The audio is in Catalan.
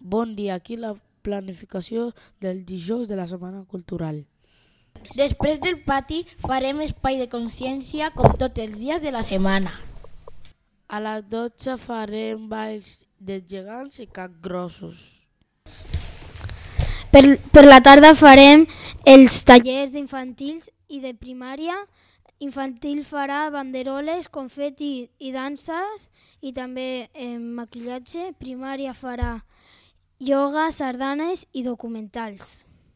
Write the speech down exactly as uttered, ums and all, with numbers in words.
Bon dia, aquí la planificació del dijous de la Setmana Cultural. Després del pati farem espai de consciència com tots els dies de la setmana. A les dotze farem balls de gegants i capgrossos. Per, per la tarda farem els tallers infantils i de primària. Infantil farà banderoles, confeti i danses i també eh, maquillatge. Primària farà ioga, sardanes i documentals.